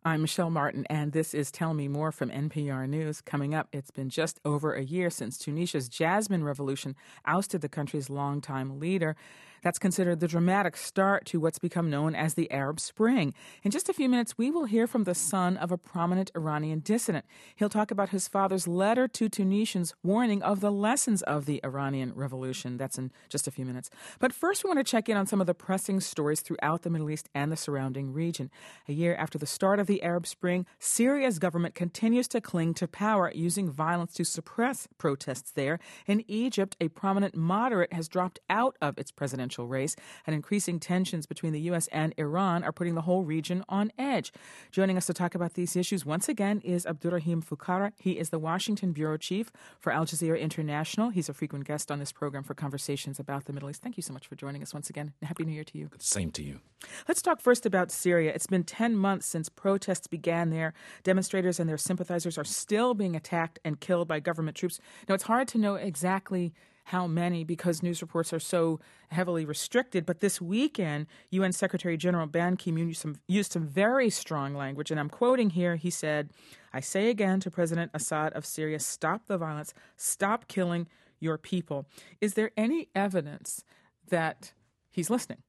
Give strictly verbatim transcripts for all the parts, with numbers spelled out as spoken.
I'm Michelle Martin, and this is Tell Me More from N P R News. Coming up, it's been just over a year since Tunisia's Jasmine Revolution ousted the country's longtime leader. That's considered the dramatic start to what's become known as the Arab Spring. In just a few minutes, we will hear from the son of a prominent Iranian dissident. He'll talk about his father's letter to Tunisians warning of the lessons of the Iranian Revolution. That's in just a few minutes. But first, we want to check in on some of the pressing stories throughout the Middle East and the surrounding region. A year after the start of the Arab Spring, Syria's government continues to cling to power, using violence to suppress protests there. In Egypt, a prominent moderate has dropped out of its presidential race, and increasing tensions between the U S and Iran are putting the whole region on edge. Joining us to talk about these issues once again is Abdurrahim Foukkara. He is the Washington bureau chief for Al Jazeera International. He's a frequent guest on this program for conversations about the Middle East. Thank you so much for joining us once again. Happy New Year to you. Same to you. Let's talk first about Syria. It's been ten months since protests began there. Demonstrators and their sympathizers are still being attacked and killed by government troops. Now, it's hard to know exactly how many because news reports are so heavily restricted. But this weekend, U N Secretary General Ban Ki-moon used some, used some very strong language. And I'm quoting here. He said, "I say again to President Assad of Syria, stop the violence, stop killing your people." Is there any evidence that he's listening?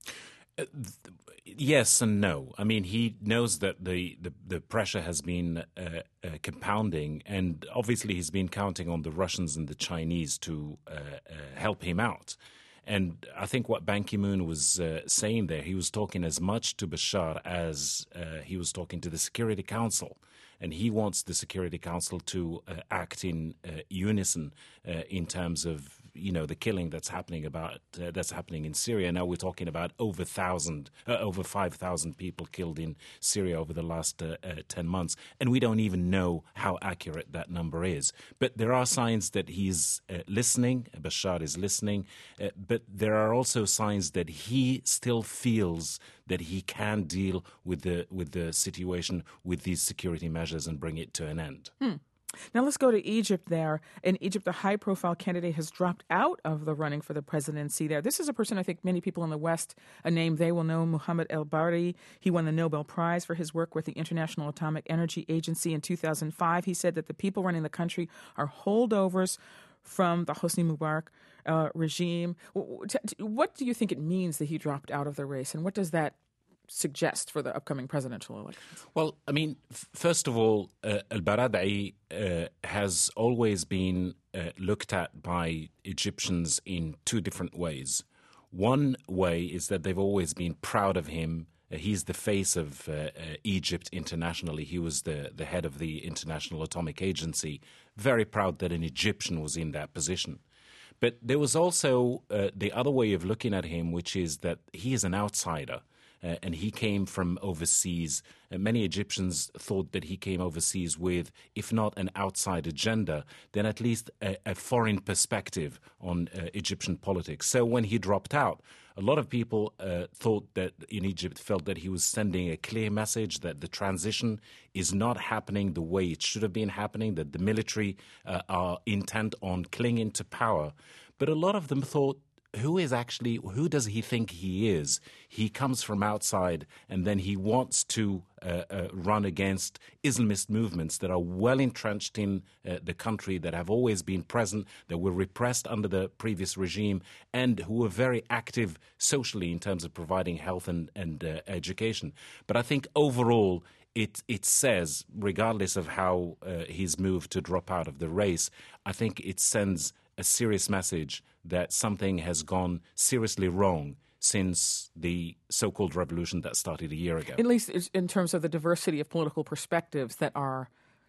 Uh, th- yes and no. I mean, he knows that the, the, the pressure has been uh, uh, compounding, and obviously he's been counting on the Russians and the Chinese to uh, uh, help him out. And I think what Ban Ki-moon was uh, saying there, he was talking as much to Bashar as uh, he was talking to the Security Council. And he wants the Security Council to uh, act in uh, unison uh, in terms of, you know, the killing that's happening about uh, that's happening in Syria. Now we're talking about over thousand, uh, over five thousand people killed in Syria over the last uh, uh, ten months, and we don't even know how accurate that number is. But there are signs that he's uh, listening. Bashar is listening, uh, but there are also signs that he still feels that he can deal with the with the situation with these security measures and bring it to an end. Hmm. Now let's go to Egypt there. In Egypt, a high-profile candidate has dropped out of the running for the presidency there. This is a person I think many people in the West, a name they will know, Mohammed El-Baradei. He won the Nobel Prize for his work with the International Atomic Energy Agency in two thousand five. He said that the people running the country are holdovers from the Hosni Mubarak uh, regime. What do you think it means that he dropped out of the race, and what does that suggest for the upcoming presidential elections? Well, I mean, f- first of all, uh, El-Baradei uh, has always been uh, looked at by Egyptians in two different ways. One way is that they've always been proud of him. Uh, he's the face of uh, uh, Egypt internationally. He was the, the head of the International Atomic Agency. Very proud that an Egyptian was in that position. But there was also uh, the other way of looking at him, which is that he is an outsider. Uh, and he came from overseas. Uh, many Egyptians thought that he came overseas with, if not an outside agenda, then at least a, a foreign perspective on uh, Egyptian politics. So when he dropped out, a lot of people uh, thought that in Egypt felt that he was sending a clear message that the transition is not happening the way it should have been happening, that the military uh, are intent on clinging to power. But a lot of them thought, who is actually, who does he think he is? He comes from outside, and then he wants to uh, uh, run against Islamist movements that are well entrenched in uh, the country, that have always been present, that were repressed under the previous regime, and who were very active socially in terms of providing health and, and uh, education. But I think overall, It it says, regardless of how uh, he's moved to drop out of the race, I think it sends a serious message that something has gone seriously wrong since the so-called revolution that started a year ago. At least in terms of the diversity of political perspectives that are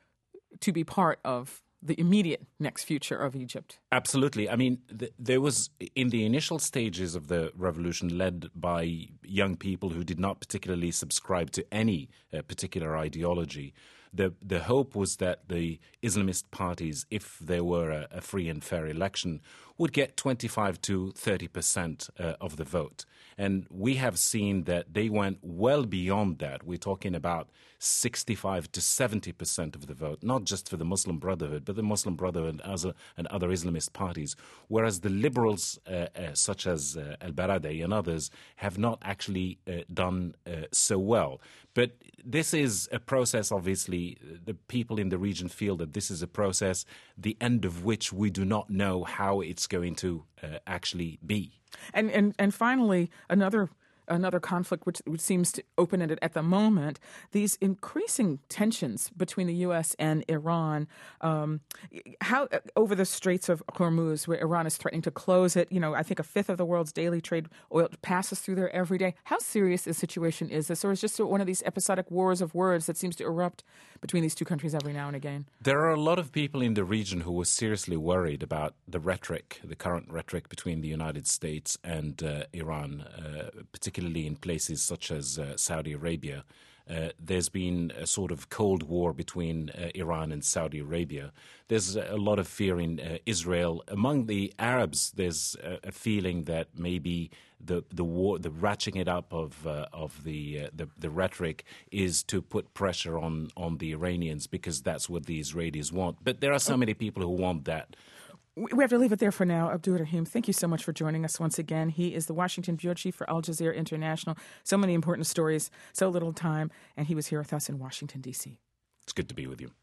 to be part of the immediate next future of Egypt. Absolutely. I mean, th- there was, in the initial stages of the revolution, led by young people who did not particularly subscribe to any uh, particular ideology, The the hope was that the Islamist parties, if there were a, a free and fair election, would get twenty-five to thirty percent uh, of the vote. And we have seen that they went well beyond that. We're talking about sixty-five to seventy percent of the vote, not just for the Muslim Brotherhood, but the Muslim Brotherhood and other Islamist parties. Whereas the liberals, uh, uh, such as uh, Al-Baradei and others, have not actually uh, done uh, so well. But this is a process, obviously. The people in the region feel that this is a process, the end of which we do not know how it's going to uh, actually be. And, and and finally, another another conflict which, which seems to open-ended at the moment, these increasing tensions between the U S and Iran, um, how over the Straits of Hormuz, where Iran is threatening to close it. You know, I think a fifth of the world's daily trade oil passes through there every day. How serious the situation is this, or is it just one of these episodic wars of words that seems to erupt between these two countries every now and again? There are a lot of people in the region who were seriously worried about the rhetoric, the current rhetoric between the United States and uh, Iran, uh, particularly particularly in places such as uh, Saudi Arabia. Uh, there's been a sort of cold war between uh, Iran and Saudi Arabia. There's a lot of fear in uh, Israel. Among the Arabs, there's a, a feeling that maybe the the war, the ratcheting it up of uh, of the, uh, the the rhetoric is to put pressure on on the Iranians because that's what the Israelis want. But there are so many people who want that. We have to leave it there for now. Abdur Rahim, thank you so much for joining us once again. He is the Washington bureau chief for Al Jazeera International. So many important stories, so little time, and he was here with us in Washington, D C. It's good to be with you.